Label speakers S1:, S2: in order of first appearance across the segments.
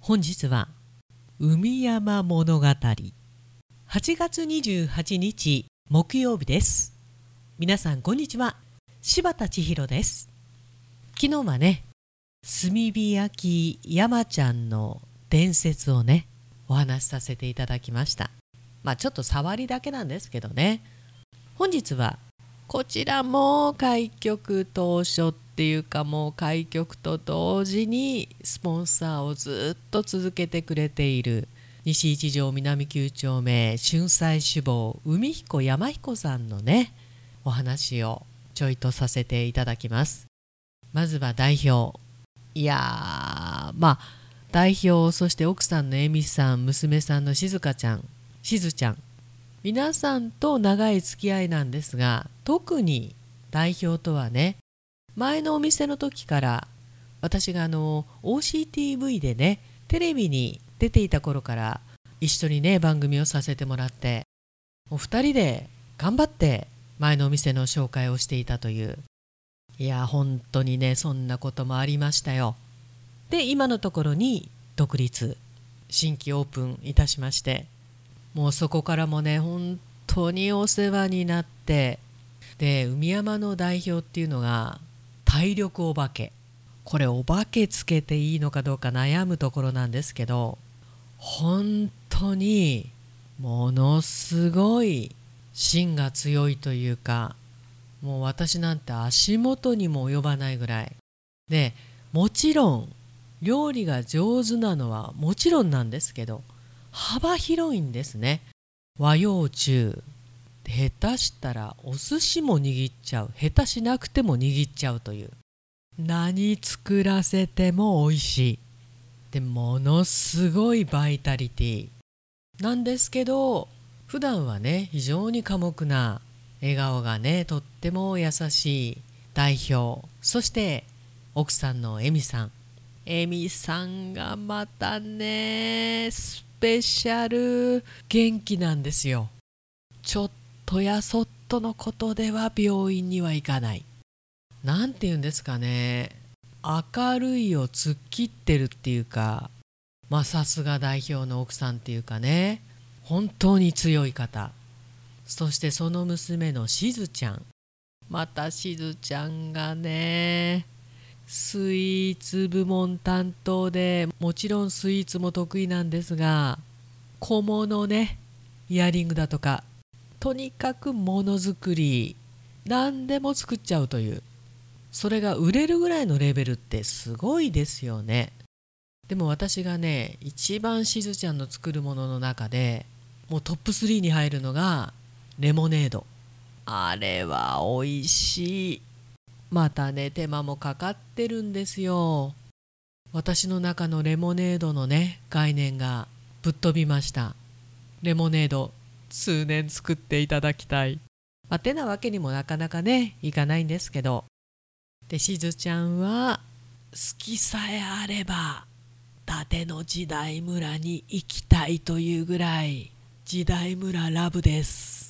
S1: 本日は海山物語8月28日木曜日です。皆さんこんにちは。柴田千尋です。昨日はね、炭火焼き山ちゃんの伝説をねお話しさせていただきました。ちょっと触りだけなんですけどね、本日はこちらも開局当初っていうか、もう開局と同時にスポンサーをずっと続けてくれている西一条南9丁目春菜志望海彦山彦さんのねお話をちょいとさせていただきます。まずは代表、代表、そして奥さんの恵美さん、娘さんの静香ちゃん、しずちゃん、皆さんと長い付き合いなんですが、特に代表とはね、前のお店の時から私がOCTV でねテレビに出ていた頃から一緒にね番組をさせてもらって、お二人で頑張って前のお店の紹介をしていたという、本当にねそんなこともありましたよ。で、今のところに独立新規オープンいたしまして、もうそこからもね本当にお世話になって、で海山の代表っていうのが体力お化け、これお化けつけていいのかどうか悩むところなんですけど、本当にものすごい芯が強いというか、もう私なんて足元にも及ばないぐらいで、もちろん料理が上手なのはもちろんなんですけど、幅広いんですね。和洋中、下手したらお寿司も握っちゃう、下手しなくても握っちゃうという、何作らせても美味しいで、ものすごいバイタリティなんですけど、普段はね非常に寡黙な笑顔がねとっても優しい代表、そして奥さんの恵美さん、恵美さんがまたねスペシャル元気なんですよ。ちょっとやそっとのことでは病院には行かない、なんていうんですかね、明るいを突っ切ってるっていうか、さすが代表の奥さんっていうかね、本当に強い方。そしてその娘のしずちゃん、またしずちゃんがねスイーツ部門担当で、もちろんスイーツも得意なんですが、小物ね、イヤリングだとか、とにかくものづくり何でも作っちゃうという、それが売れるぐらいのレベルってすごいですよね。でも私がね一番しずちゃんの作るものの中でもうトップ3に入るのがレモネード。あれは美味しい。またね手間もかかってるんですよ。私の中のレモネードのね概念がぶっ飛びました。レモネード数年作っていただきたい。てなわけにもなかなかねいかないんですけど、でしずちゃんは好きさえあれば伊達の時代村に行きたいというぐらい時代村ラブです。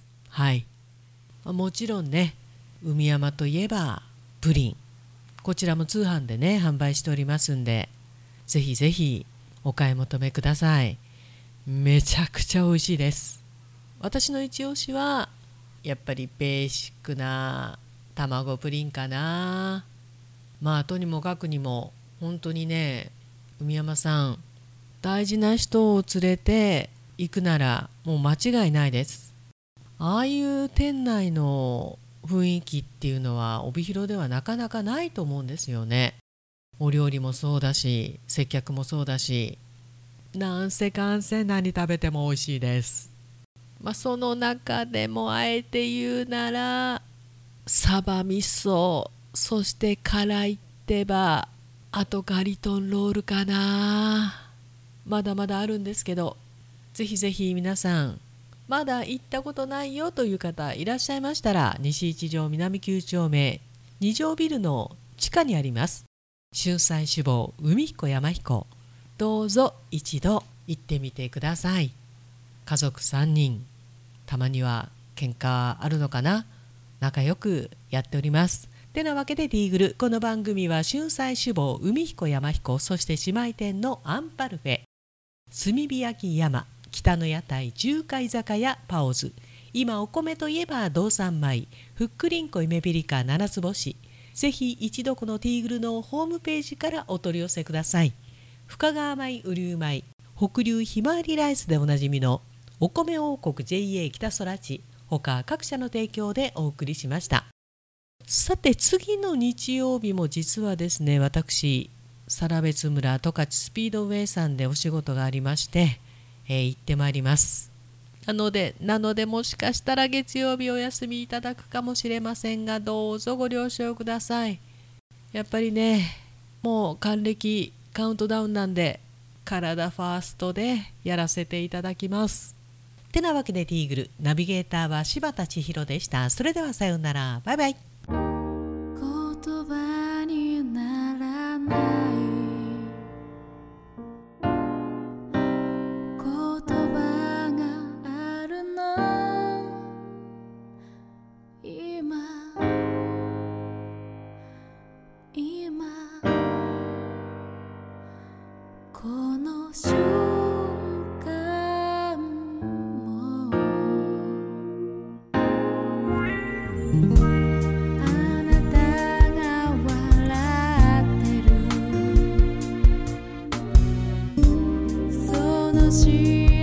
S1: はい、もちろんね海山といえばプリン、こちらも通販でね販売しておりますんで、ぜひぜひお買い求めください。めちゃくちゃ美味しいです。私の一押しはやっぱりベーシックな卵プリンかな。とにもかくにも本当にね、海山さん大事な人を連れて行くならもう間違いないです。ああいう店内の雰囲気っていうのは帯広ではなかなかないと思うんですよね。お料理もそうだし接客もそうだし、なんせかんせ何食べても美味しいです。その中でもあえて言うならサバ味噌、そして辛いってばあとガリトンロールかな。まだまだあるんですけど、ぜひぜひ皆さんまだ行ったことないよという方いらっしゃいましたら、西一条南9丁目2条ビルの地下にあります春菜志望海彦山彦、どうぞ一度行ってみてください。家族3人、たまには喧嘩あるのかな、仲良くやっております。 てなわけでティーグル、この番組は春菜志望海彦山彦、そして姉妹店のアンパルフェ、炭火焼き山、北の屋台十海酒屋パオズ、今お米といえば道産米、ふっくりんこ夢ピリカ七つ星、ぜひ一度このティーグルのホームページからお取り寄せください。深川米雨竜米、北流ひまわりライスでおなじみのお米王国 JA 北空地、他各社の提供でお送りしました。さて次の日曜日も実はですね、私更別村十勝スピードウェイさんでお仕事がありまして、行ってまいります。なのでもしかしたら月曜日お休みいただくかもしれませんが、どうぞご了承ください。やっぱりね、もう還暦カウントダウンなんで、体ファーストでやらせていただきます。てなわけでティーグル、ナビゲーターは柴田千尋でした。それではさようなら、バイバイ。
S2: 言葉にならない言葉があるの今この瞬間もあなたが笑ってるその幸